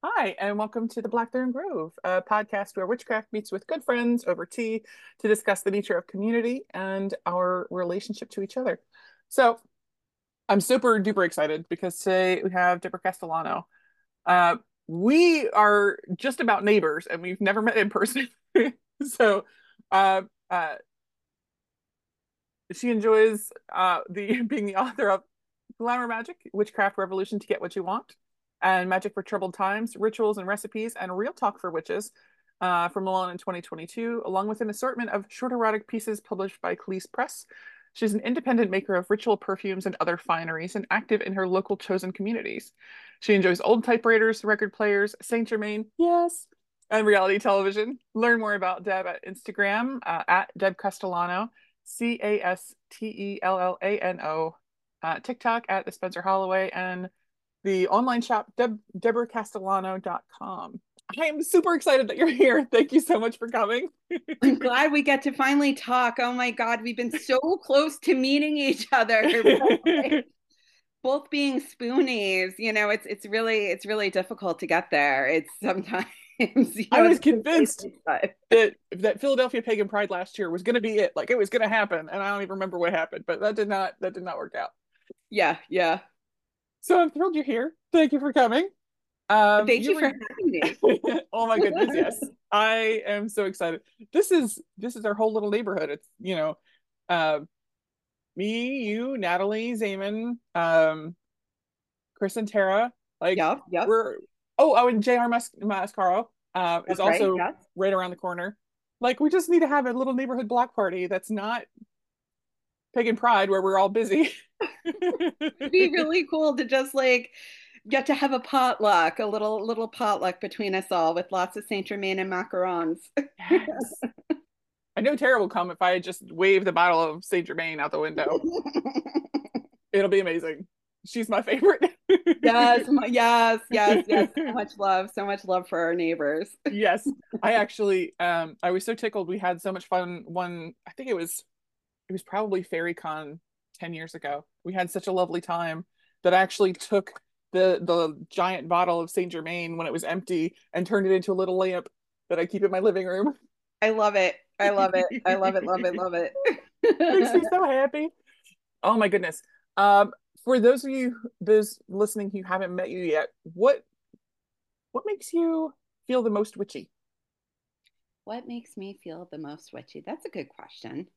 Hi, and welcome to the Blackthorn Grove, a podcast where witchcraft meets with good friends over tea to discuss the nature of community and our relationship to each other. So, I'm super duper excited because today we have Deborah Castellano. Uh, we are just about neighbors and we've never met in person. So, uh, uh, she enjoys the being the author of Glamour Magic, Witchcraft Revolution to Get What You Want, and Magic for Troubled Times, Rituals and Recipes, and Real Talk for Witches from Milan in 2022, along with an assortment of short erotic pieces published by Calise Press. She's an independent maker of ritual perfumes and other fineries and active in her local chosen communities. She enjoys old typewriters, record players, Saint Germain, yes, and reality television. Learn more about Deb at Instagram at Deb Castellano, Castellano, TikTok at the Spencer Holloway, and the online shop, DeborahCastellano.com. I am super excited that you're here. Thank you so much for coming. I'm glad we get to finally talk. Oh my God, we've been so close to meeting each other, but like, both being spoonies. It's really difficult to get there. It's sometimes, I was it's convinced but that Philadelphia Pagan Pride last year was going to be it. Like it was going to happen, and I don't even remember what happened, but that did not work out. yeah, yeah. So I'm thrilled you're here. Thank you for coming. Thank You you for were having me. oh my goodness, yes. I am so excited. This is our whole little neighborhood. It's, uh me, you, Natalie, Zaman, Chris and Tara. Like Yep, yep. we're and JR Mascaro is That's right. also Yes. right around the corner. Like we just need to have a little neighborhood block party that's not Pagan Pride where we're all busy. It'd be really cool to just like get to have a potluck, a little potluck between us all with lots of Saint Germain and macarons. Yes. I know Tara will come if I just wave the bottle of Saint Germain out the window. It'll be amazing. She's my favorite. Yes, yes, yes, yes. So much love for our neighbors. Yes. I actually I was so tickled. We had so much fun one, I think it was probably FairyCon 10 years ago. We had such a lovely time that I actually took the giant bottle of Saint Germain when it was empty and turned it into a little lamp that I keep in my living room. I love it. I love it. I love it. Love it. Love Makes me it. so happy. Oh my goodness. For those of you those listening who haven't met you yet, what makes you feel the most witchy? What makes me feel the most witchy? That's a good question.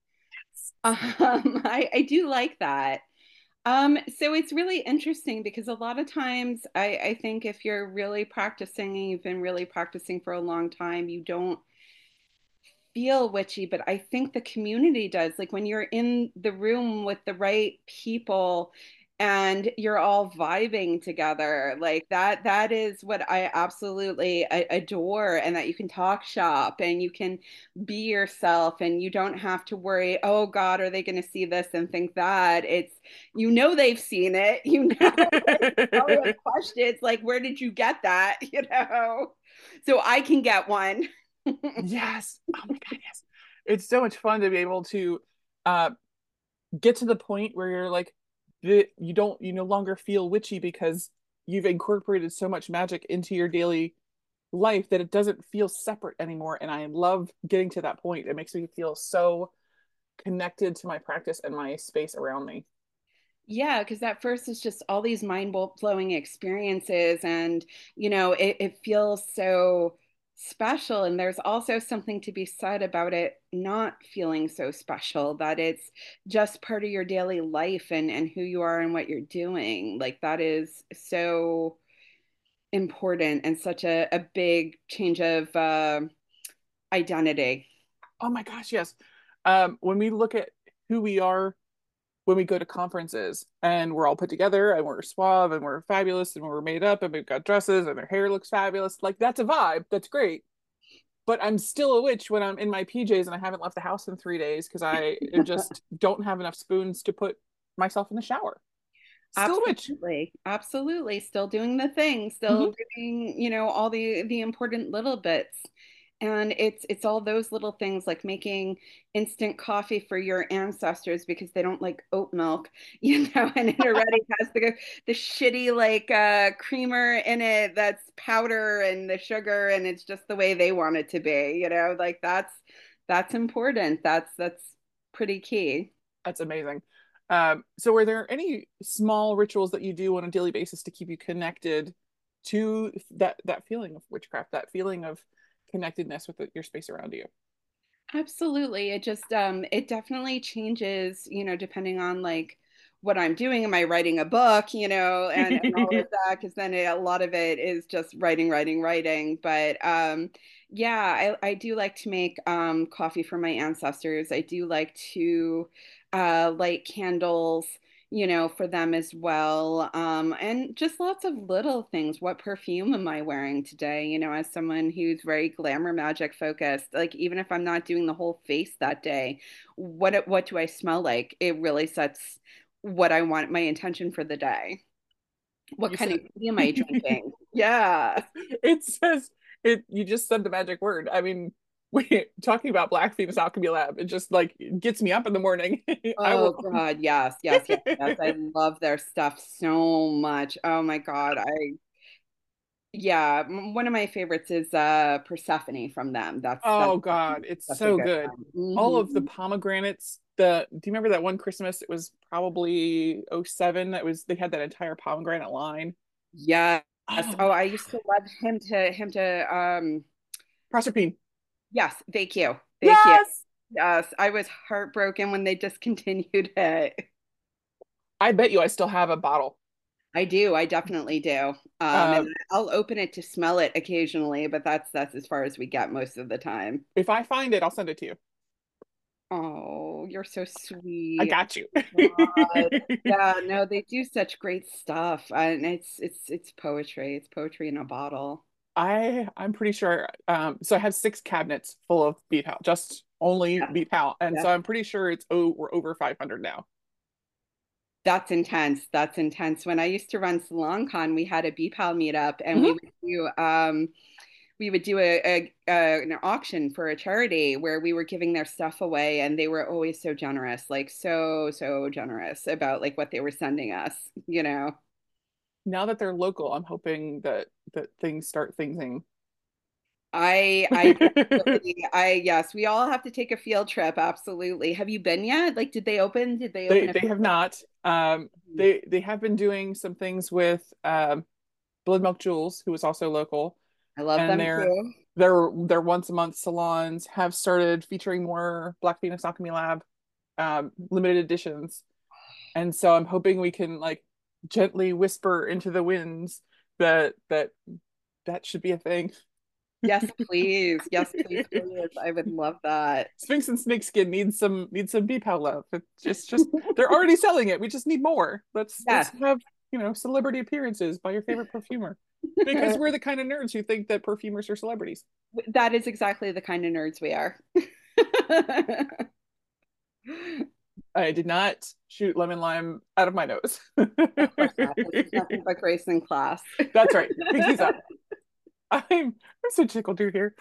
I do like that. So it's really interesting because a lot of times I think if you're really practicing and you've been really practicing for a long time, you don't feel witchy, but I think the community does. Like when you're in the room with the right people and you're all vibing together, like that is what I absolutely adore, and that you can talk shop and you can be yourself and you don't have to worry, oh God, are they going to see this and think that? It's, they've seen it, like, probably have questions like, where did you get that? So I can get one. Yes. Oh my God, yes. It's so much fun to be able to uh get to the point where you're like you no longer feel witchy because you've incorporated so much magic into your daily life that it doesn't feel separate anymore. And I love getting to that point. It makes me feel so connected to my practice and my space around me. Yeah, because at first it's just all these mind-blowing experiences, and it feels so special. And there's also something to be said about it not feeling so special, that it's just part of your daily life and who you are and what you're doing. Like that is so important and such a big change of identity. Oh my gosh, yes. When we look at who we are when we go to conferences and we're all put together and we're suave and we're fabulous and we're made up and we've got dresses and our hair looks fabulous, like that's a vibe. That's great. But I'm still a witch when I'm in my PJs and I haven't left the house in 3 days because I just don't have enough spoons to put myself in the shower. Still a witch. Absolutely. Absolutely. Still doing the thing, still Mhm. doing, all the important little bits. And it's all those little things like making instant coffee for your ancestors because they don't like oat milk, and it already has the shitty like creamer in it that's powder and the sugar, and it's just the way they want it to be, like that's important. That's pretty key. That's amazing. So are there any small rituals that you do on a daily basis to keep you connected to that feeling of witchcraft, that feeling of connectedness with your space around you? Absolutely. It definitely changes, depending on like what I'm doing. Am I writing a book, and all of that? Because then a lot of it is just writing, writing, writing. But yeah, I do like to make coffee for my ancestors. I do like to light candles, for them as well. And just lots of little things. What perfume am I wearing today? As someone who's very glamour magic focused, like even if I'm not doing the whole face that day, what do I smell like? It really sets what I want my intention for the day. What You kind of said tea am I drinking? Yeah. it says it. You just said the magic word. I mean, we talking about Black Phoenix Alchemy Lab. It just like gets me up in the morning. I Oh will. God, yes, yes, yes, yes. I love their stuff so much. Oh my God. Yeah, one of my favorites is Persephone from them. That's Oh God, it's such a so good good. one. All of the Hmm. pomegranates. Do you remember that one Christmas? It was probably '07. That was they had that entire pomegranate line. Yes. Oh Oh, my I God. used to love him to Proserpine. yes, thank you. Thank you. Yes. Yes, I was heartbroken when they discontinued it. I bet you I still have a bottle. I do. I definitely do. And Uh, I'll open it to smell it occasionally, but that's as far as we get most of the time. if I find it, I'll send it to you. Oh, you're so I sweet. got you. God. Yeah, no, they do such great stuff, and it's poetry. It's poetry in a bottle. I'm pretty sure. So I have 6 cabinets full of beet house, just only Yeah, beet house, and yeah. so I'm pretty sure we're over 500 now. That's intense. That's intense. When I used to run SalonCon, we had a BPAL meetup, and Mhm. we would do an auction for a charity where we were giving their stuff away, and they were always so generous, like so generous about like what they were sending us. Now that they're local, I'm hoping that things start thinking. I definitely, yes, we all have to take a field trip. Absolutely. Have you been yet? Like, did they open? Did they They open a they have field not. trip? They have been doing some things with Blood Milk Jewels, who is also local, I love and them their too. their once a month salons have started featuring more Black Phoenix Alchemy Lab limited editions. And so I'm hoping we can like gently whisper into the winds that should be a thing. Yes, please. Yes, please, please. I would love that. Sphinx and Snakeskin need some BPAL love. It's just they're already selling it. We just need more. Let's Yes. have, celebrity appearances by your favorite perfumer. Because we're the kind of nerds who think that perfumers are celebrities. That is exactly the kind of nerds we are. I did not shoot lemon lime out of my nose. Of course not. This is nothing but grace in class. That's right. Pinkies up. I'm so tickled to hear.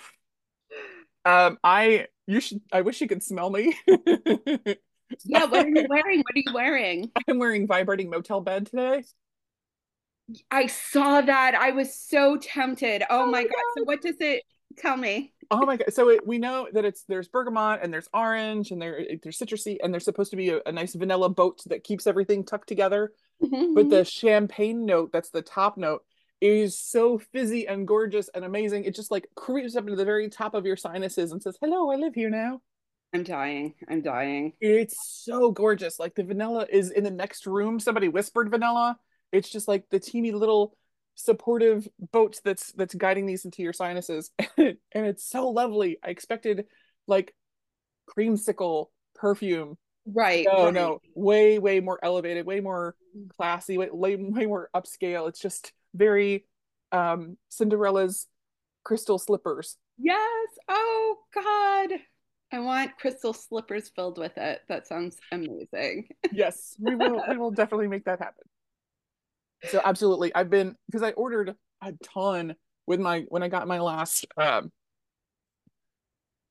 I wish you could smell me. Yeah, what are you wearing? What are you wearing? I'm wearing vibrating motel bed today. I saw that. I was so tempted. Oh Oh my my God. So God. what does it tell me? Oh my God. So we know that there's bergamot and there's orange and there's citrusy and there's supposed to be a nice vanilla boat that keeps everything tucked together. But the champagne note, that's the top note, is so fizzy and gorgeous and amazing. It just like creeps up into the very top of your sinuses and says, "Hello, I live here now." I'm dying. I'm dying. It's so gorgeous. Like the vanilla is in the next room. Somebody whispered vanilla. It's just like the teeny little supportive boat that's guiding these into your sinuses. And it's so lovely. I expected like creamsicle perfume. Right, No, right. no, way, way more elevated, way more classy, way more upscale. It's just very Cinderella's crystal slippers. Yes. Oh God. I want crystal slippers filled with it. That sounds amazing. Yes, we will definitely make that happen. So absolutely. I've been because I ordered a ton with my when I got my last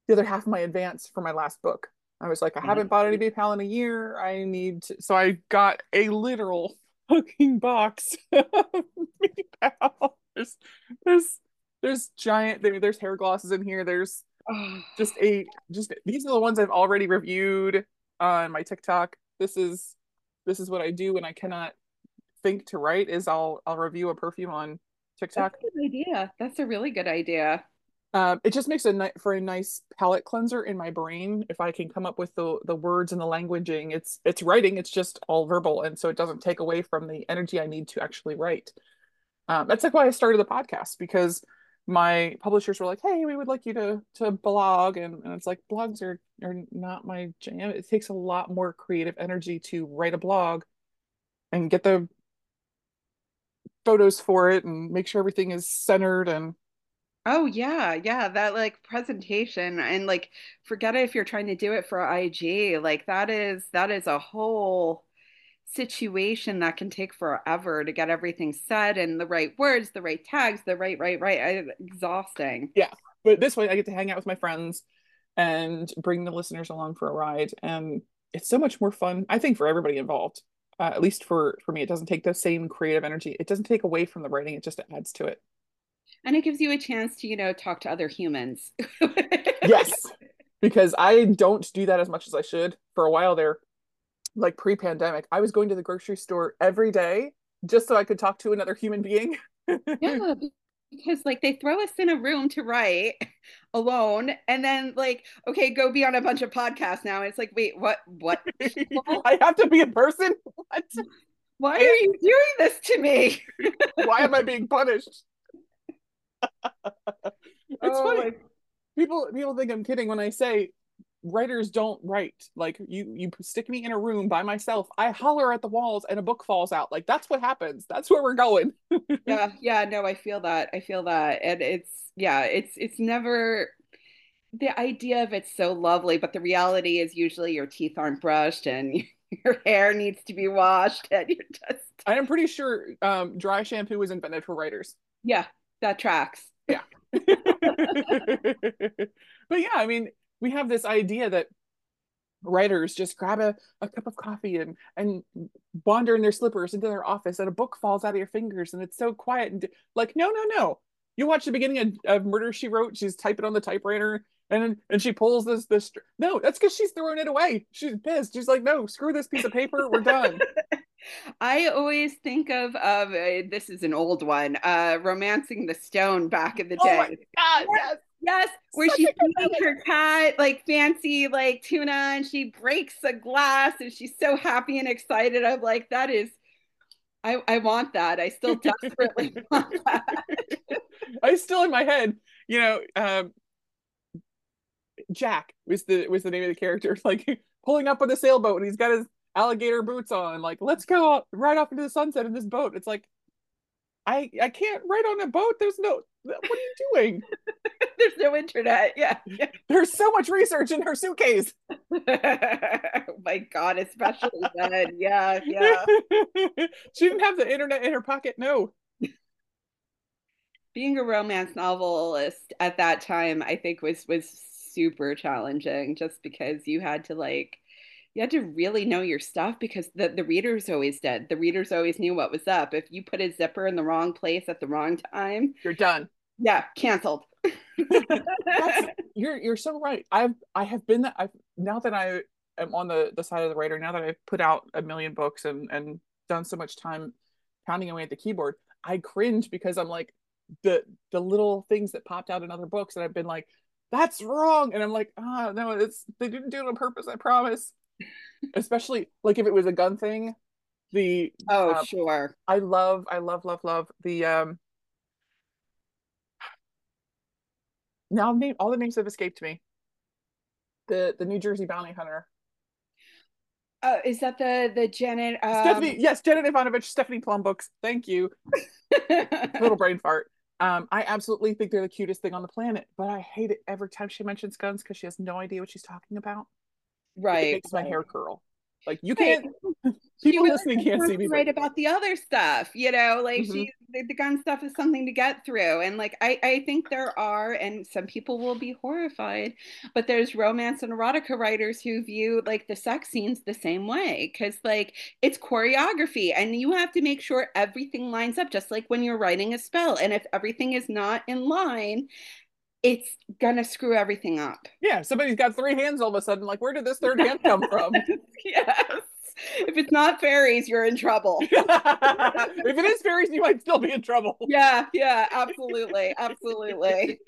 the other half of my advance for my last book. I was like, I haven't bought any PayPal in a year. I need to, so I got a literal fucking box of PayPal. There's there's giant there's hair glosses in here. There's Oh, just these are the ones I've already reviewed on my TikTok. This is what I do when I cannot think to write is I'll review a perfume on that's TikTok. a good idea. That's a really good idea. It just makes for a nice palate cleanser in my brain if I can come up with the words and the languaging. It's writing, it's just all verbal, and so it doesn't take away from the energy I need to actually write. That's like why I started the podcast because my publishers were like, "Hey, we would like you to blog," and it's like blogs are not my jam. It takes a lot more creative energy to write a blog and get the photos for it and make sure everything is centered and Oh yeah, yeah, that like presentation and like forget it if you're trying to do it for IG. Like that is a whole situation that can take forever to get everything said and the right words, the right tags, the right. Exhausting. yeah. But this way I get to hang out with my friends and bring the listeners along for a ride. And it's so much more fun, I think, for everybody involved. At least for me, it doesn't take the same creative energy. It doesn't take away from the writing. It just adds to it. And it gives you a chance to, talk to other humans. Yes, because I don't do that as much as I should. For a while there, like pre-pandemic, I was going to the grocery store every day just so I could talk to another human being. Yeah, because like they throw us in a room to write alone and then like, okay, go be on a bunch of podcasts now. And it's like, wait, what people? I have to be a person? What? Why are you doing this to me? Why am I being punished? It's Oh funny. my People think I'm kidding when I say writers don't write. Like you stick me in a room by myself, I holler at the walls and a book falls out. Like that's what happens. That's where we're going. yeah, yeah, no, I feel that. I feel that. And it's yeah, it's never the idea of it's so lovely, but the reality is usually your teeth aren't brushed and your hair needs to be washed and you're just I am pretty sure dry shampoo was invented for writers. yeah, that tracks. Yeah. But yeah, I mean, we have this idea that writers just grab a cup of coffee and wander in their slippers into their office and a book falls out of your fingers and it's so quiet and like no. You watch the beginning of Murder She Wrote, she's typing on the typewriter and she pulls this no, that's because she's throwing it away. She's pissed. She's like, no, screw this piece of paper, we're done. I always think of this is an old one, Romancing the Stone back in the Oh my day. god, yes. Yes, where Such she's a good feeding movie. her cat like fancy like tuna and she breaks a glass and she's so happy and excited. I'm like, that is I want that. I still desperately want that. I still in my head, you know, Jack was the name of the character, like pulling up on the sailboat and he's got his alligator boots on, like let's go right off into the sunset in this boat. It's like I can't ride on a boat. There's no what are you doing? There's no internet. Yeah. Yeah. There's so much research in her suitcase. Oh my God, especially then. Yeah, yeah. She didn't have the internet in her pocket. No. Being a romance novelist at that time, I think was super challenging just because you had to really know your stuff because the readers always did. The readers always knew what was up. If you put a zipper in the wrong place at the wrong time, You're done. yeah, canceled. That's you're so right. I have been that I've now that I am on the side of the writer, now that I've put out a million books and done so much time pounding away at the keyboard, I cringe because I'm like the little things that popped out in other books and I've been like, that's wrong. And I'm like, ah, no, it's they didn't do it on purpose, I promise. Especially like if it was a gun thing. The Oh, uh, sure. I love the now name all the names have escaped me. The New Jersey bounty hunter. Is that the Janet Stephanie, yes, Janet Ivanovich, Stephanie Plum books. Thank you. Little brain fart. I absolutely think they're the cutest thing on the planet, but I hate it every time she mentions guns because she has no idea what she's talking about. It right, makes my right. hair curl. Like you Right. can't, She people really listening just can't see wants me, to but write about the other stuff, like mhm. the gun stuff is something to get through. And like I think there are, and some people will be horrified, but there's romance and erotica writers who view like the sex scenes the same way. Cause like it's choreography and you have to make sure everything lines up, just like when you're writing a spell. And if everything is not in line, it's gonna screw everything up. Yeah, somebody's got three hands all of a sudden. Like, where did this third hand come from? Yes. If it's not fairies, you're in trouble. If it is fairies, you might still be in trouble. Yeah, yeah, absolutely, absolutely.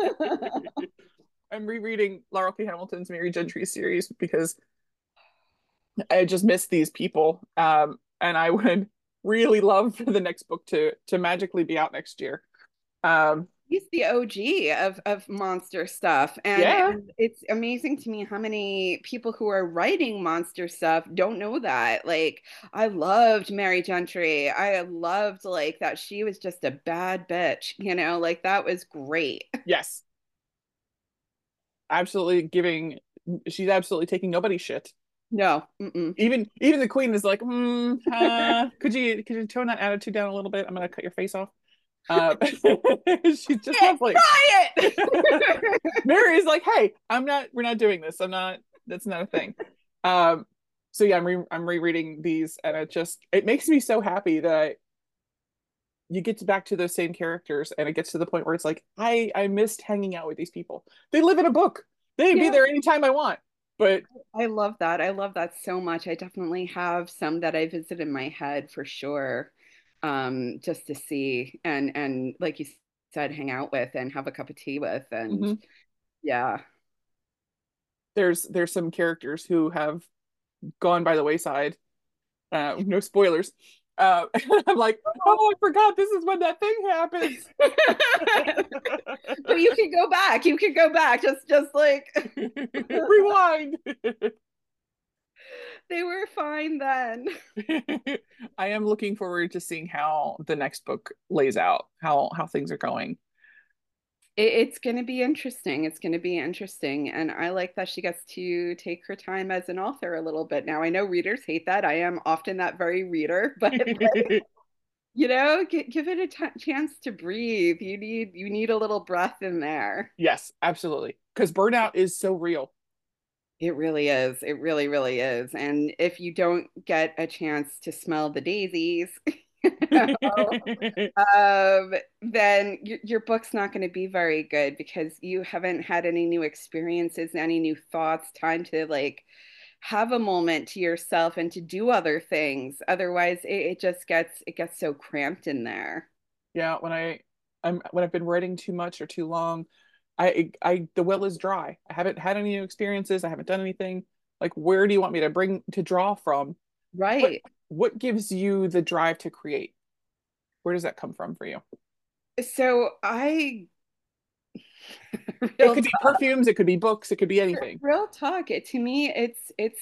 I'm rereading Laurel K. Hamilton's Mary Gentry series because I just miss these people. And I would really love for the next book to magically be out next year. Um, He's the OG of monster stuff, yeah, and it's amazing to me how many people who are writing monster stuff don't know that. Like, I loved Mary Gentry. I loved like that she was just a bad bitch, like that was great. yes, absolutely giving. She's absolutely taking nobody's shit. No, mm-mm. Even the queen is like, could you tone that attitude down a little bit? I'm gonna cut your face off. She's just lovely. Try it. Mary is like, hey, we're not doing this. That's not a thing. Um, so yeah, I'm rereading these, and it makes me so happy that you get back to those same characters, and it gets to the point where it's like, I missed hanging out with these people. They live in a book. They'd be Yeah, there anytime I want. But I love that. I love that so much. I definitely have some that I visit in my head for sure. Just to see and like you said, hang out with and have a cup of tea with. And mhm, yeah. there's some characters who have gone by the wayside. No spoilers. I'm like, oh, I forgot this is when that thing happens. But you can go back. You can go back. Just like Rewind. they were fine then. I am looking forward to seeing how the next book lays out, how things are going. It's going to be interesting. It's going to be interesting. And I like that she gets to take her time as an author a little bit. Now, I know readers hate that. I am often that very reader, but give it a chance to breathe. You need a little breath in there. Yes, absolutely. Because burnout is so real. It really is. It really, really is. And if you don't get a chance to smell the daisies, then your book's not going to be very good because you haven't had any new experiences, any new thoughts, time to like have a moment to yourself and to do other things. Otherwise, it just gets so cramped in there. Yeah, when I've been writing too much or too long, the well is dry. I haven't had any new experiences. I haven't done anything. Like, where do you want me to draw from? What Right. what gives you the drive to create? Where does that come from for you? So I It real could be perfumes, it could be books, it could be anything. real talk. To me, it's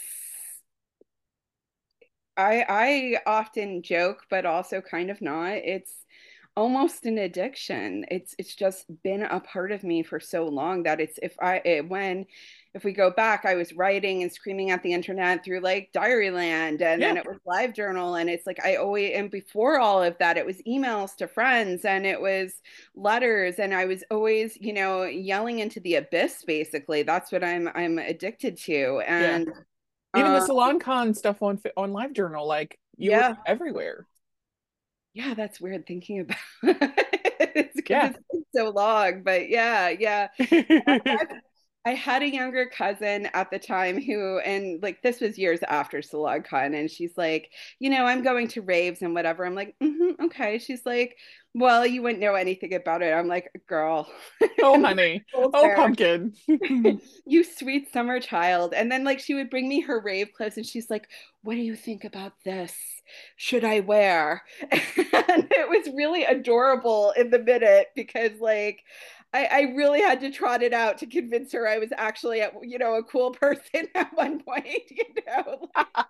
I often joke, but also kind of not. It's almost an addiction. It's just been a part of me for so long that it's if we go back, I was writing and screaming at the internet through like Diaryland, and Yeah, then it was LiveJournal, and it's like I always and before all of that, it was emails to friends, and it was letters, and I was always yelling into the abyss. Basically, that's what I'm addicted to, yeah. and. Even the Um, SalonCon stuff on LiveJournal, like you were yeah, everywhere. yeah, that's weird thinking about it's because Yeah. it's been so long, but yeah, yeah. I had a younger cousin at the time who, and like this was years after SalonCon, and she's like, I'm going to raves and whatever. I'm like, okay. She's like, well, you wouldn't know anything about it. I'm like, girl, Oh, honey. Oh, there. pumpkin. You sweet summer child. And then like she would bring me her rave clothes and she's like, what do you think about this? Should I wear? And it was really adorable in the minute because like I really had to trot it out to convince her I was actually a cool person at one point.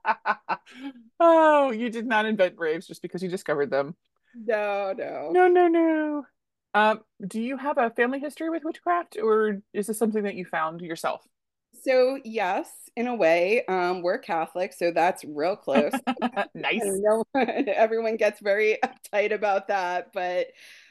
Oh, you did not invent raves just because you discovered them. No, no. No, no, no. Do you have a family history with witchcraft, or is this something that you found yourself? So yes, in a way, we're Catholic, so that's real close. I Nice. know everyone gets very uptight about that, but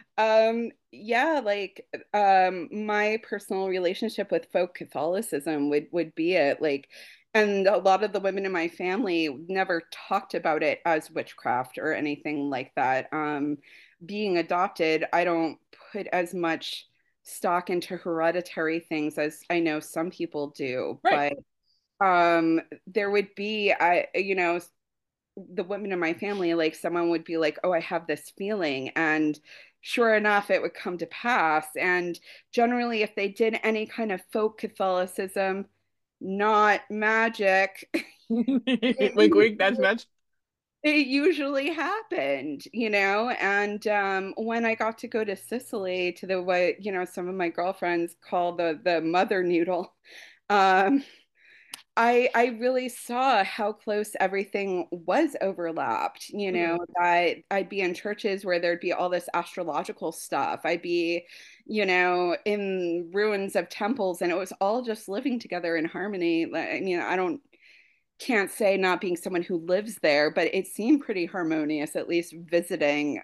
yeah, like my personal relationship with folk Catholicism would be it. Like, and a lot of the women in my family never talked about it as witchcraft or anything like that. Being adopted, I don't put as much stock into hereditary things as I know some people do, Right. but there would be the women in my family, like someone would be like, oh, I have this feeling. And sure enough, it would come to pass. And generally, if they did any kind of folk Catholicism, not magic, Wink, it, wink, nudge, nudge. it usually happened, And when I got to go to Sicily to the what, some of my girlfriends call the mother noodle, um, I really saw how close everything was overlapped, Mhm. that I'd be in churches where there'd be all this astrological stuff. I'd be, in ruins of temples, and it was all just living together in harmony. I mean, I don't can't say not being someone who lives there, but it seemed pretty harmonious, at least visiting,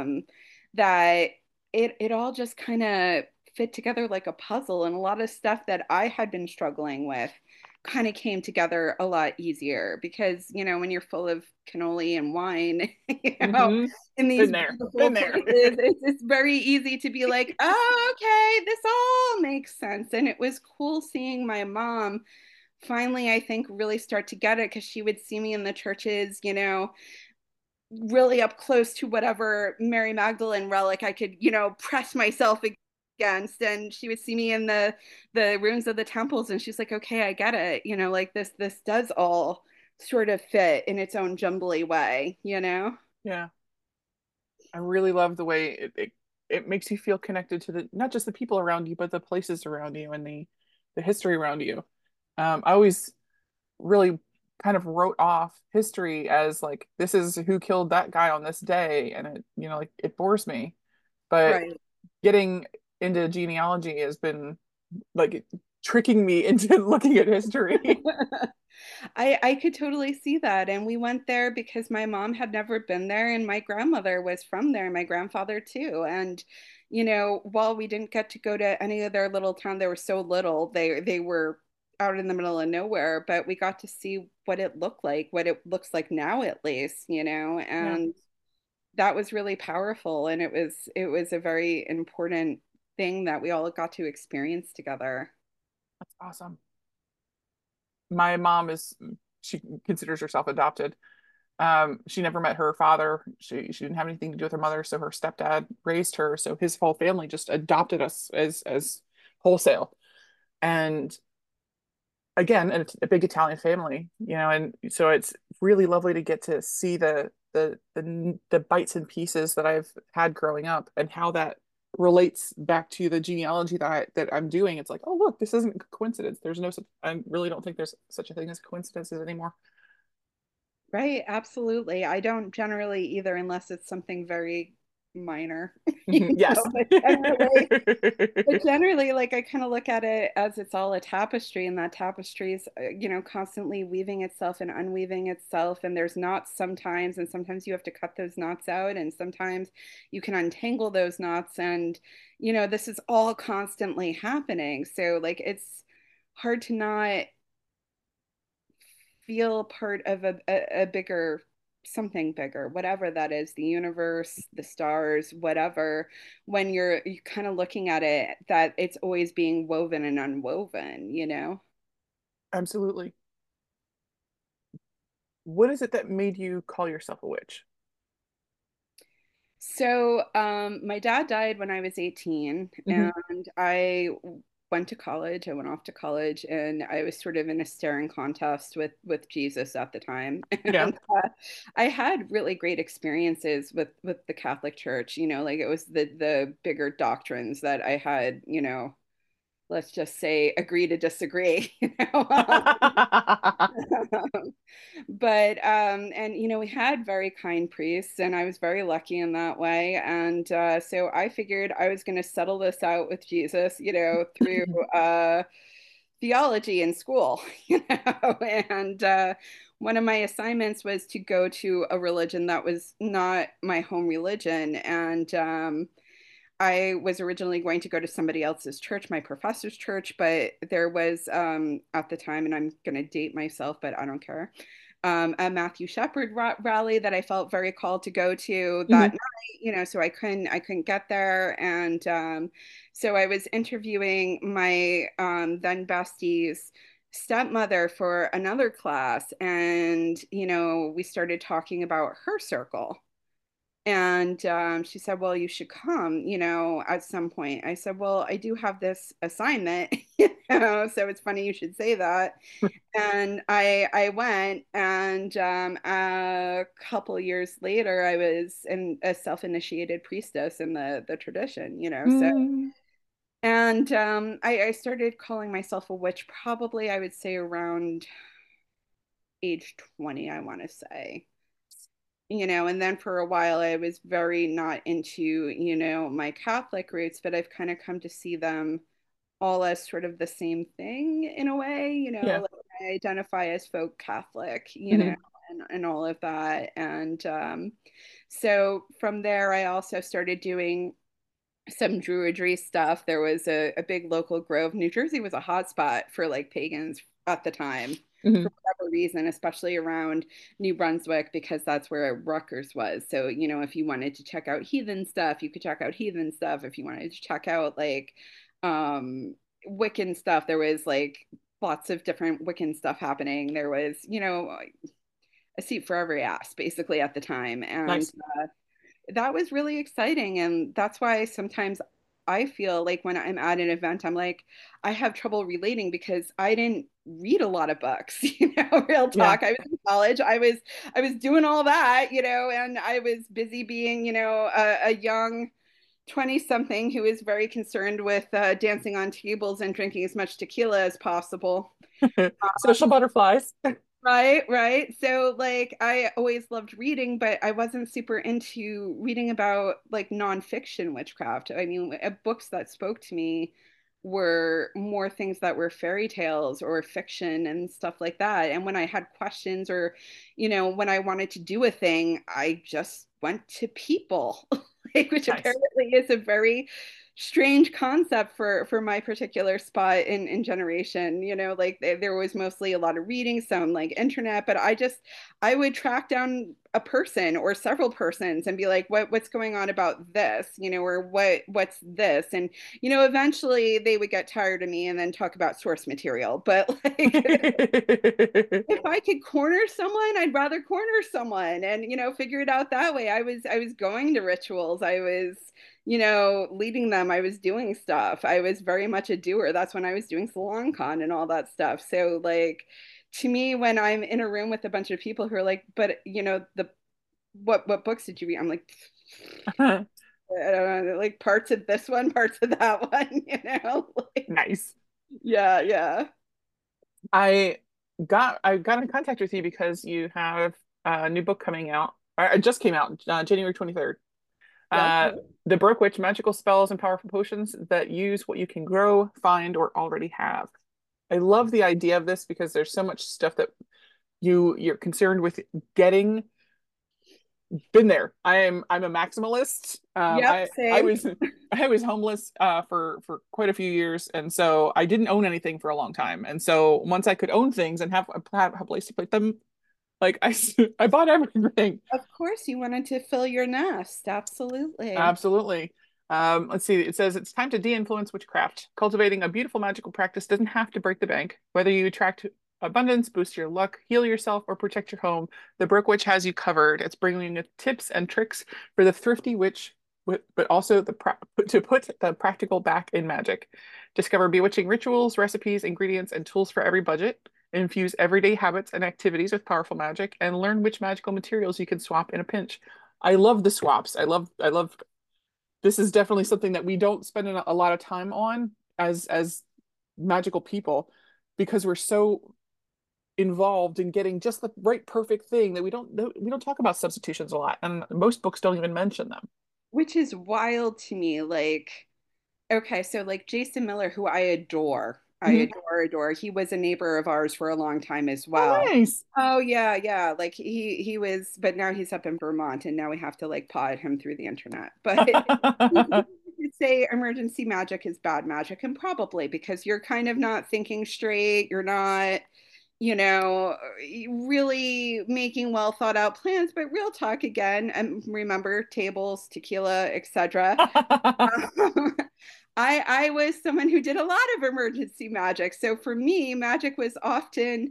that it all just kind of fit together like a puzzle, and a lot of stuff that I had been struggling with kind of came together a lot easier because, when you're full of cannoli and wine, Hmm. in these Been there. beautiful Been there. places, it's very easy to be like, oh, okay, this all makes sense. And it was cool seeing my mom finally, I think, really start to get it because she would see me in the churches, really up close to whatever Mary Magdalene relic I could, press myself against. And she would see me in the rooms of the temples, and she's like, okay, I get it. Like this does all sort of fit in its own jumbly way. Yeah. I really love the way it makes you feel connected to the not just the people around you, but the places around you and the history around you. I always really kind of wrote off history as like this is who killed that guy on this day, and like it bores me. But Right. getting into genealogy has been like tricking me into looking at history. I could totally see that. And we went there because my mom had never been there and my grandmother was from there, my grandfather too. And, while we didn't get to go to any of their little town, they were so little, they were out in the middle of nowhere, but we got to see what it looked like, what it looks like now at least, Yeah, and that was really powerful. And it was a very important thing that we all got to experience together. that's awesome. My mom she considers herself adopted. She never met her father. She didn't have anything to do with her mother, so her stepdad raised her. So his whole family just adopted us as wholesale. And again, a big Italian family, and so it's really lovely to get to see the bites and pieces that I've had growing up and how that relates back to the genealogy that I'm doing. It's like, oh look, this isn't a coincidence. There's no such, I really don't think there's such a thing as coincidences anymore. Right, absolutely. I don't generally either, unless it's something very minor, Mhm. Yes. but generally, like I kind of look at it as it's all a tapestry, and that tapestry is, constantly weaving itself and unweaving itself. And there's knots sometimes, and sometimes you have to cut those knots out, and sometimes you can untangle those knots. And, this is all constantly happening. So, like, it's hard to not feel part of a bigger something bigger, whatever that is, the universe, the stars, whatever, when you kind of looking at it, that it's always being woven and unwoven. Absolutely. What is it that made you call yourself a witch? So, my dad died when I was 18, Hmm. and I went to college. I went off to college, and I was sort of in a staring contest with Jesus at the time. Yeah. And I had really great experiences with the Catholic Church. Like it was the bigger doctrines that I had. Let's just say agree to disagree. But and we had very kind priests, and I was very lucky in that way. And so I figured I was going to settle this out with Jesus, through theology in school, and one of my assignments was to go to a religion that was not my home religion, and I was originally going to go to somebody else's church, my professor's church, but there was at the time, and I'm going to date myself, but I don't care, a Matthew Shepard rally that I felt very called to go to that Hmm. night, so I couldn't get there, and so I was interviewing my then bestie's stepmother for another class, and we started talking about her circle. And she said, well, you should come, at some point. I said, well, I do have this assignment, so it's funny you should say that. And I went, and a couple years later, I was a self-initiated priestess in the tradition, so. Mm. And I started calling myself a witch probably, I would say, around age 20, I want to say. And then for a while I was very not into, my Catholic roots, but I've kind of come to see them all as sort of the same thing in a way, Yeah. like I identify as folk Catholic, Hmm. and all of that. And so from there, I also started doing some druidry stuff. There was a big local grove. New Jersey was a hot spot for like pagans at the time Hmm. for whatever reason, especially around New Brunswick, because that's where Rutgers was. So, if you wanted to check out heathen stuff, you could check out heathen stuff. If you wanted to check out like um Wiccan stuff, there was like lots of different Wiccan stuff happening. There was, a seat for every ass basically at the time. And Nice. that was really exciting. And that's why sometimes I feel like when I'm at an event, I'm like, I have trouble relating because I didn't read a lot of books, real Yeah. talk. I was in college. I was doing all that, and I was busy being, a young 20 something who is very concerned with dancing on tables and drinking as much tequila as possible. Social butterflies. Right, right. So like I always loved reading, but I wasn't super into reading about like nonfiction witchcraft. I mean, books that spoke to me were more things that were fairy tales or fiction and stuff like that. And when I had questions or, when I wanted to do a thing, I just went to people, like, which Nice. apparently is a very strange concept for my particular spot in generation. Like there was mostly a lot of reading, some like internet, but I would track down a person or several persons and be like, what's going on about this, or what's this? And eventually they would get tired of me and then talk about source material. But like if I could corner someone, I'd rather corner someone and figure it out that way. I was going to rituals. I was, leading them. I was doing stuff. I was very much a doer. That's when I was doing SalonCon and all that stuff. So like to me, when I'm in a room with a bunch of people who are like, but the what books did you read? I'm like, I don't know, like parts of this one, parts of that one, like, Nice. yeah, yeah. I I got in contact with you because you have a new book coming out. It just came out January 23rd. Yes. Uh, The Broke Witch: Magical Spells and Powerful Potions that use what you can grow, find, or already have. I love the idea of this because there's so much stuff that you're concerned with getting. Been there. I'm a maximalist. Yep, I same. was I was homeless for quite a few years, and so I didn't own anything for a long time. And so once I could own things and have a place to put them, like I bought everything. Of course, you wanted to fill your nest. Absolutely. Absolutely. Let's see. It says it's time to de-influence witchcraft. Cultivating a beautiful magical practice doesn't have to break the bank. Whether you attract abundance, boost your luck, heal yourself, or protect your home, the Brook Witch has you covered. It's bringing you tips and tricks for the thrifty witch, but also to put the practical back in magic. Discover bewitching rituals, recipes, ingredients, and tools for every budget. Infuse everyday habits and activities with powerful magic, and learn which magical materials you can swap in a pinch. I love the swaps. I love this is definitely something that we don't spend a lot of time on as magical people because we're so involved in getting just the right perfect thing that we don't talk about substitutions a lot, and most books don't even mention them. Which is wild to me. Like, okay, so like Jason Miller, who I adore, I Mhm. adore. He was a neighbor of ours for a long time as Oh, well. nice. Oh yeah. Like he was, but now he's up in Vermont, and now we have to like pod him through the internet. But you say emergency magic is bad magic, and probably because you're kind of not thinking straight. You're not, you know, really making well thought out plans. But real talk again, and remember tables, tequila, etc. I was someone who did a lot of emergency magic. So for me, magic was often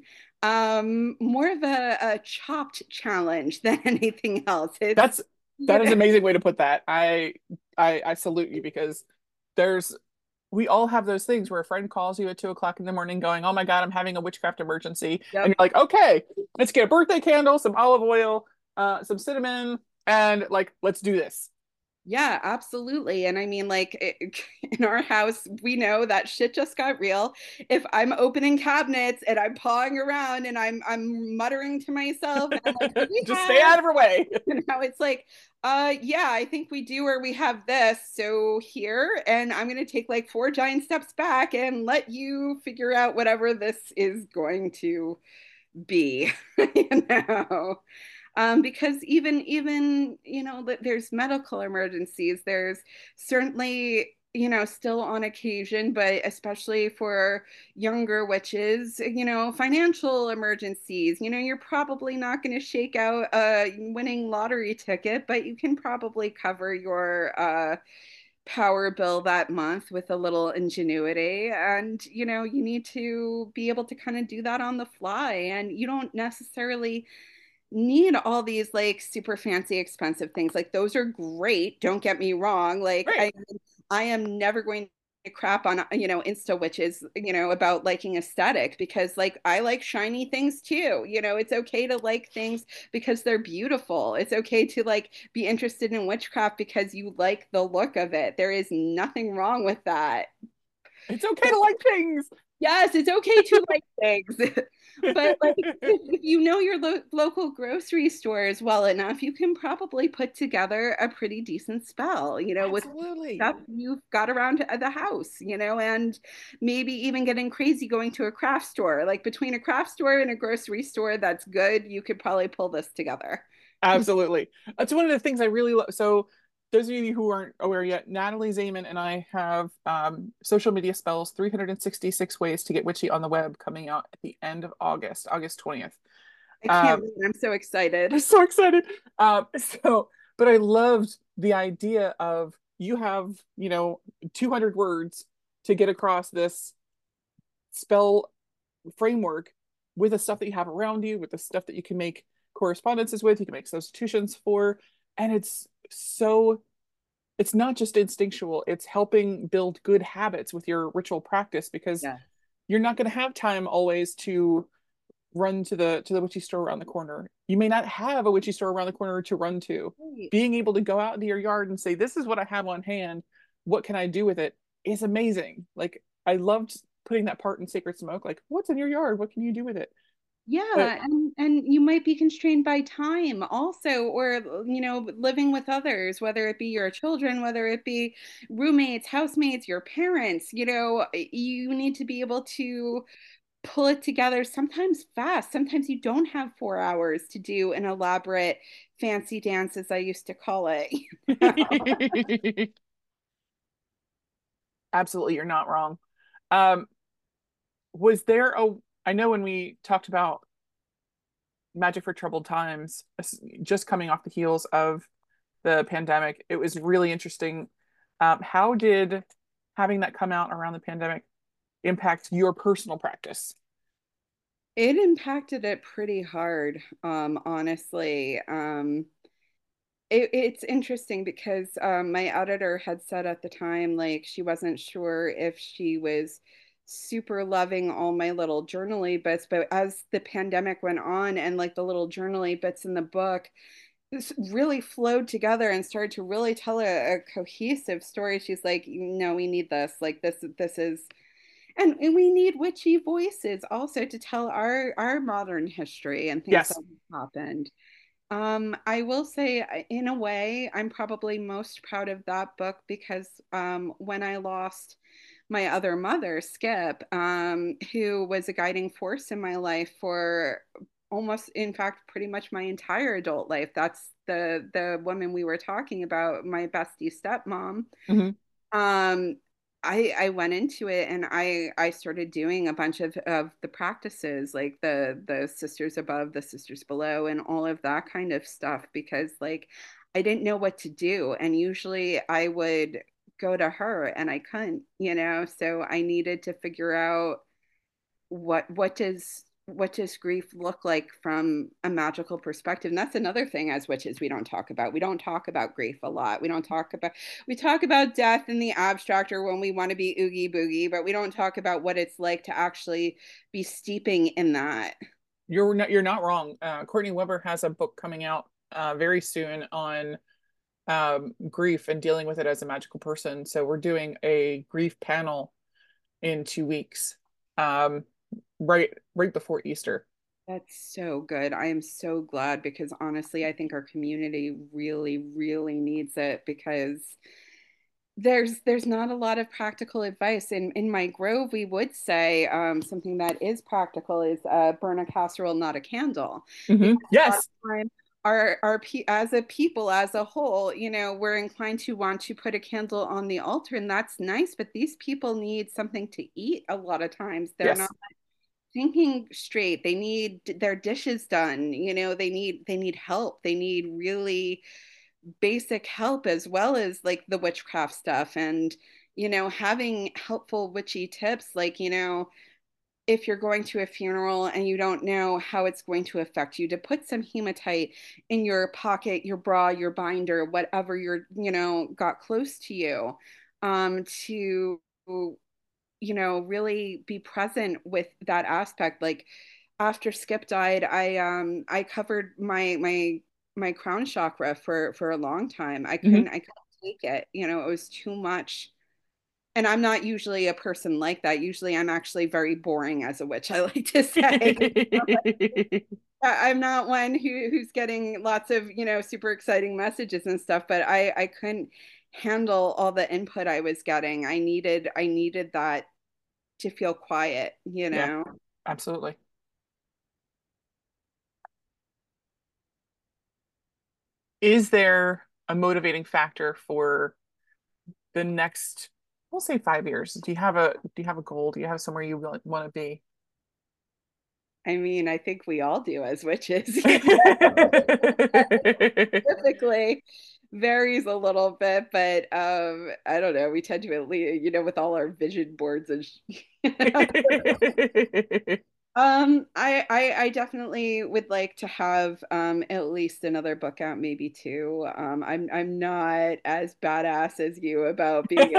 more of a chopped challenge than anything else. It's, That's you that is know, an amazing way to put that. I salute you because there's we all have those things where a friend calls you at 2 o'clock in the morning going, "Oh my God, I'm having a witchcraft emergency." And yep. you're like, "Okay, let's get a birthday candle, some olive oil, some cinnamon, and like let's do this." Yeah, absolutely. And I mean, like in our house, we know that shit just got real. If I'm opening cabinets and I'm pawing around and I'm muttering to myself and I'm like, what do we Just stay have? out of her way. And now it's like, yeah, I think we do, or we have this. So here, and I'm gonna take like four giant steps back and let you figure out whatever this is going to be, you know. Because even there's medical emergencies. There's certainly still on occasion, but especially for younger witches, financial emergencies. You're probably not going to shake out a winning lottery ticket, but you can probably cover your power bill that month with a little ingenuity. And you need to be able to kind of do that on the fly, and you don't necessarily need all these like super fancy expensive things. Like those are great, don't get me wrong. Like Right. I am never going to crap on insta witches about liking aesthetic, because like I like shiny things too. It's okay to like things because they're beautiful. It's okay to like be interested in witchcraft because you like the look of it. There is nothing wrong with that. It's okay to like things. Yes, it's okay to like things. But like if you know your local grocery stores well enough, you can probably put together a pretty decent spell, with Absolutely. stuff you've got around the house, and maybe even getting crazy going to a craft store. Like between a craft store and a grocery store that's good, you could probably pull this together. Absolutely. That's one of the things I really love. So, those of you who aren't aware yet, Natalie Zaman and I have social media spells 366 ways to get witchy on the web coming out at the end of August, August 20th. I can't Um, wait. I'm so excited. I'm so excited. But I loved the idea of you have, 200 words to get across this spell framework with the stuff that you have around you, with the stuff that you can make correspondences with, you can make substitutions for. And it's not just instinctual, it's helping build good habits with your ritual practice because Yeah. you're not going to have time always to run to the witchy store around the corner. You may not have a witchy store around the corner to run to. Right. Being able to go out into your yard and say, "This is what I have on hand. What can I do with it?" is amazing. Like I loved putting that part in Sacred Smoke. Like, what's in your yard? What can you do with it? But Yeah, and you might be constrained by time also, or living with others, whether it be your children, whether it be roommates, housemates, your parents. You need to be able to pull it together sometimes fast. Sometimes you don't have 4 hours to do an elaborate fancy dance, as I used to call it. absolutely, you're not wrong. Um, was there a I know when we talked about Magic for Troubled Times, just coming off the heels of the pandemic, it was really interesting. How did having that come out around the pandemic impact your personal practice? It impacted it pretty hard, honestly. It's interesting because my editor had said at the time, like, she wasn't sure if she was super loving all my little journaly bits, but as the pandemic went on and like the little journaly bits in the book this really flowed together and started to really tell a cohesive story, she's like, no, we need this. Like this is, and we need witchy voices also to tell our modern history and things that Yes. have happened. I will say, in a way, I'm probably most proud of that book because when I lost my other mother, Skip, who was a guiding force in my life for almost, in fact, pretty much my entire adult life. That's the woman we were talking about, my bestie stepmom. Hmm. um I went into it and I started doing a bunch of the practices, like the sisters above, the sisters below, and all of that kind of stuff, because like I didn't know what to do, and usually I would go to her and I couldn't, so I needed to figure out what does grief look like from a magical perspective. And that's another thing as witches we don't talk about. We don't talk about grief a lot. We talk about death in the abstract, or when we want to be oogie boogie, but we don't talk about what it's like to actually be steeping in that. You're not wrong. Courtney Weber has a book coming out very soon on grief and dealing with it as a magical person. So we're doing a grief panel in 2 weeks, um, right before Easter. That's so good. I am so glad, because honestly, I think our community really, really needs it, because there's not a lot of practical advice. In my grove, we would say something that is practical is burn a casserole, not a candle, because a lot Yes. of time as a people as a whole, we're inclined to want to put a candle on the altar, and that's nice, but these people need something to eat. A lot of times they're not Yes. thinking straight. They need their dishes done. They need help. They need really basic help, as well as like the witchcraft stuff, and having helpful witchy tips, like if you're going to a funeral and you don't know how it's going to affect you, to put some hematite in your pocket, your bra, your binder, whatever you're got close to you, to really be present with that aspect. Like after Skip died, I covered my crown chakra for a long time. I couldn't Hmm. I couldn't take it. It was too much. And I'm not usually a person like that. Usually I'm actually very boring as a witch, I like to say. I'm not one who's getting lots of, super exciting messages and stuff, but I couldn't handle all the input I was getting. I needed that to feel quiet, Yeah, absolutely. Is there a motivating factor for the next, we'll say 5 years? Do you have a goal? Do you have somewhere you want to be? I mean, I think we all do as witches. Typically varies a little bit, but I don't know. We tend to at least, with all our vision boards and I definitely would like to have at least another book out, maybe two. I'm not as badass as you about being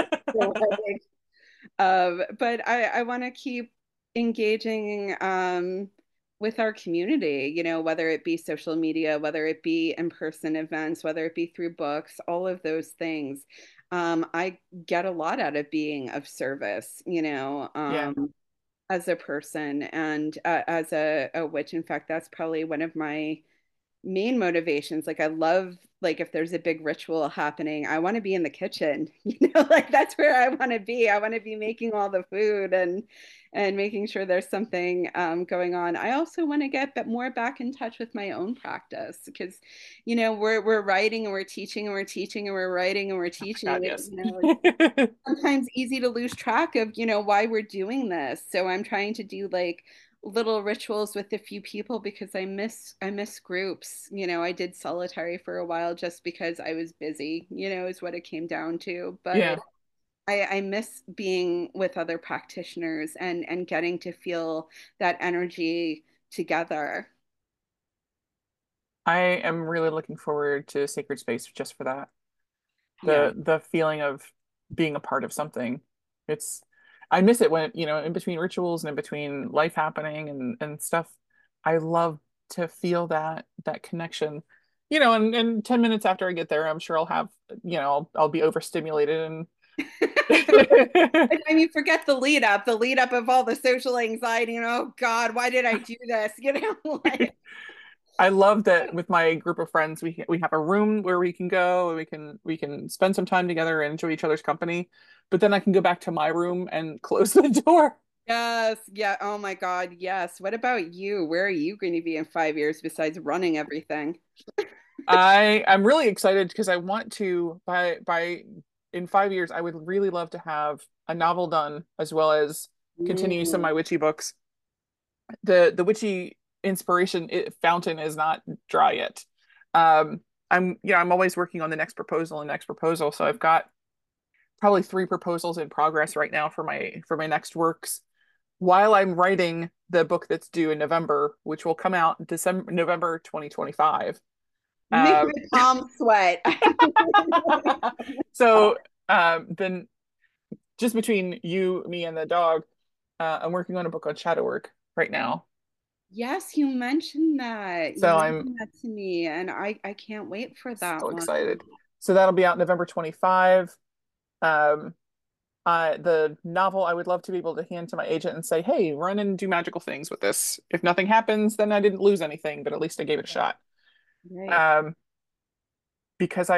but I want to keep engaging with our community, whether it be social media, whether it be in-person events, whether it be through books, all of those things. I get a lot out of being of service, Yeah. as a person and as a witch. In fact, that's probably one of my main motivations. Like I love, like if there's a big ritual happening, I want to be in the kitchen. Like that's where I want to be. I want to be making all the food and making sure there's something going on. I also want to get more back in touch with my own practice, because we're writing and we're teaching and we're teaching and we're writing and we're Oh my teaching, God, and yes. sometimes easy to lose track of, why we're doing this. So I'm trying to do like little rituals with a few people, because I miss groups. I did solitary for a while just because I was busy, is what it came down to. But Yeah. I miss being with other practitioners and getting to feel that energy together. I am really looking forward to Sacred Space just for that. Yeah. The feeling of being a part of something. It's I miss it when, in between rituals and in between life happening and stuff. I love to feel that connection. And 10 minutes after I get there, I'm sure I'll have, I'll be overstimulated and I mean, forget the lead up of all the social anxiety, oh God, why did I do this? Like, I love that with my group of friends, we have a room where we can go and we can spend some time together and enjoy each other's company. But then I can go back to my room and close the door. Yes, yeah. Oh my God, yes. What about you? Where are you going to be in 5 years besides running everything? I'm really excited because I want to by in 5 years I would really love to have a novel done as well as continue some of Ooh. my witchy books. The witchy fountain is not dry yet. I'm always working on the next proposal and next proposal, so I've got probably three proposals in progress right now for my next works while I'm writing the book that's due in November, which will come out November 2025. Make Um, my palms sweat. so then just between you, me, and the dog, I'm working on a book on shadow work right now. Yes, you mentioned that. You So I'm mentioned that to me, and I can't wait for that so one. excited. So that'll be out November 25. Um, the novel, I would love to be able to hand to my agent and say, "Hey, run and do magical things with this. If nothing happens, then I didn't lose anything, but at least I gave it a shot." Right. Um, because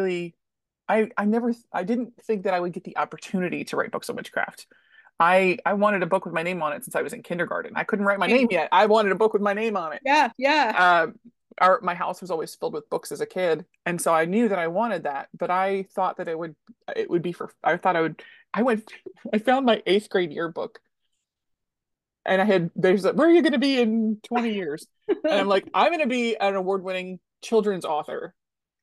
I didn't think that I would get the opportunity to write books on witchcraft. I wanted a book with my name on it since I was in kindergarten. I couldn't write my name Right. yet. I wanted a book with my name on it. Yeah, yeah. Um, my house was always filled with books as a kid, and so I knew that I wanted that. But I thought that it would be for. I thought I would. I went. I found my eighth grade yearbook, and there's where are you going to be in 20 years? And I'm like, I'm going to be an award-winning children's author.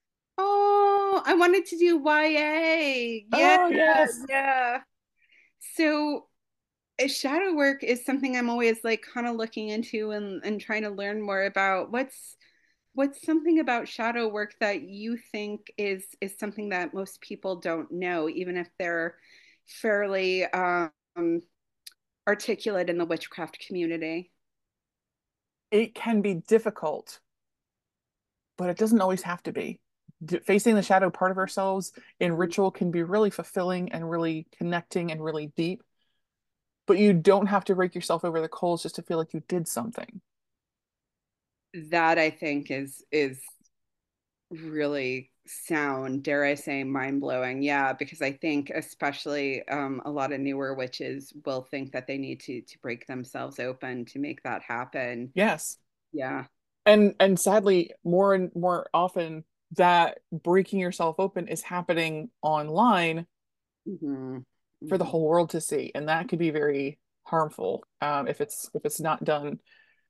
Oh, I wanted to do YA. Yeah, Oh yes, yeah. So shadow work is something I'm always like kind of looking into and trying to learn more about. What's something about shadow work that you think is something that most people don't know, even if they're fairly articulate in the witchcraft community? it can be difficult, but it doesn't always have to be. Facing the shadow part of ourselves in ritual can be really fulfilling and really connecting and really deep, but you don't have to rake yourself over the coals just to feel like you did something. That I think is really sound, dare I say, mind blowing. Yeah, because I think especially a lot of newer witches will think that they need to break themselves open to make that happen. Yes. Yeah. And sadly, more and more often that breaking yourself open is happening online Hmm. for the Hmm. whole world to see, and that could be very harmful if it's not done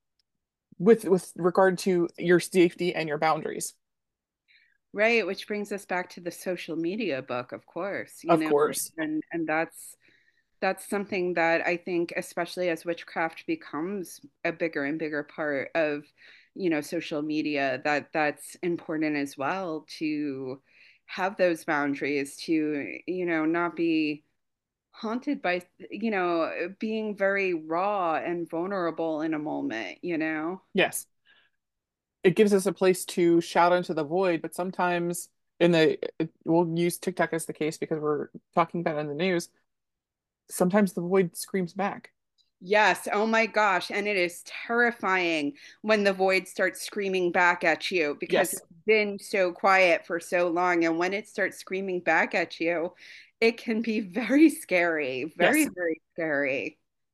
with regard to your safety and your boundaries. Right, which brings us back to the social media book, of course, Of course. and that's something that I think, especially as witchcraft becomes a bigger and bigger part of, social media, that's important as well to have those boundaries to, not be haunted by, being very raw and vulnerable in a moment. Yes. It gives us a place to shout into the void, but sometimes we'll use TikTok as the case because we're talking about it in the news. Sometimes the void screams back. Yes. Oh my gosh. And it is terrifying when the void starts screaming back at you because Yes. it's been so quiet for so long. And when it starts screaming back at you, it can be very scary, very, Yes. very scary.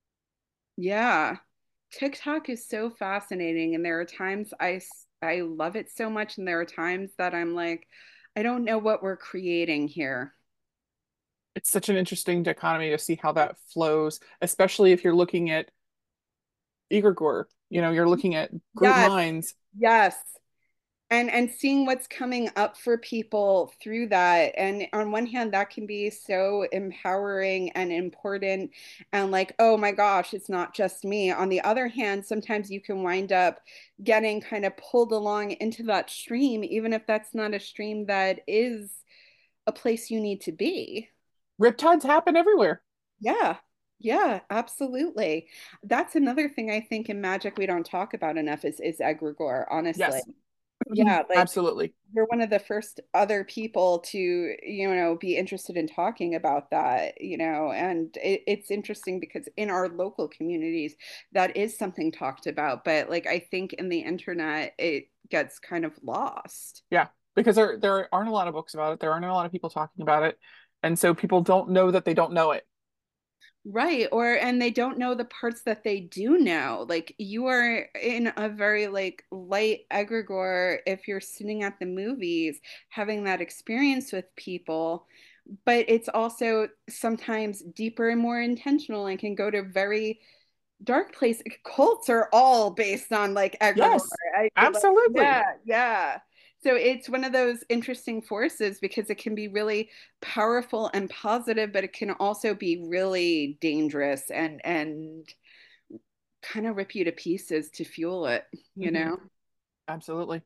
Yeah. TikTok is so fascinating. And there are times I love it so much. And there are times that I'm like, I don't know what we're creating here. It's such an interesting dichotomy to see how that flows, especially if you're looking at egregore, you're looking at group Yes. minds. Yes. And seeing what's coming up for people through that, and on one hand that can be so empowering and important, and like, oh my gosh, it's not just me. On the other hand, sometimes you can wind up getting kind of pulled along into that stream, even if that's not a stream that is a place you need to be. Riptides happen everywhere. Yeah. Yeah, absolutely. That's another thing I think in magic we don't talk about enough is egregore, honestly. Yes. Yeah, like Absolutely. you're one of the first other people to, be interested in talking about that, and it's interesting because in our local communities, that is something talked about. But like, I think in the internet, it gets kind of lost. Yeah, because there aren't a lot of books about it. There aren't a lot of people talking about it, and so people don't know that they don't know it. Right. And they don't know the parts that they do know. Like you are in a very like light egregore if you're sitting at the movies, having that experience with people. But it's also sometimes deeper and more intentional and can go to very dark place. Cults are all based on like egregore. Yes, I feel like, absolutely. yeah, yeah. So it's one of those interesting forces because it can be really powerful and positive, but it can also be really dangerous and kind of rip you to pieces to fuel it, you Hmm. know? Absolutely.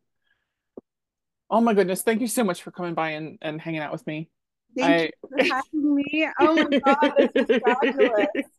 Oh my goodness, thank you so much for coming by and hanging out with me. Thank you I for having me. Oh my God, this was fabulous.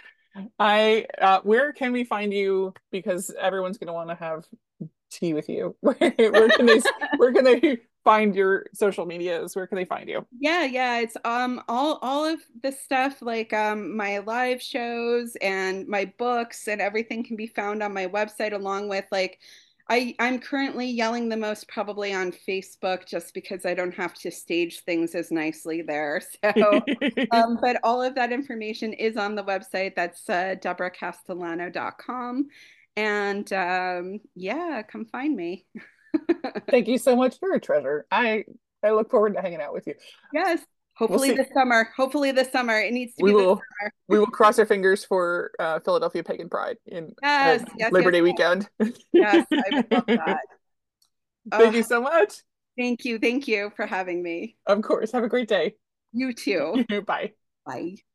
I where can we find you? Because everyone's gonna want to have tea with you. Where can they find your social medias? Where can they find you? Yeah, it's all of the stuff like my live shows and my books and everything can be found on my website along with like I'm currently yelling the most probably on Facebook just because I don't have to stage things as nicely there. So but all of that information is on the website. That's deborahcastellano.com. And yeah, come find me. Thank you so much. You're a treasure. I look forward to hanging out with you. Yes. We'll Hopefully see. this summer. Hopefully this summer. It needs to We be this will summer. we will cross our fingers for Philadelphia Pagan Pride in Yes, yes, Labor yes, Day yes. weekend. Yes, I would love that. Thank Oh, you so much. thank you. Thank you for having me. Of course. Have a great day. You too. Bye. Bye.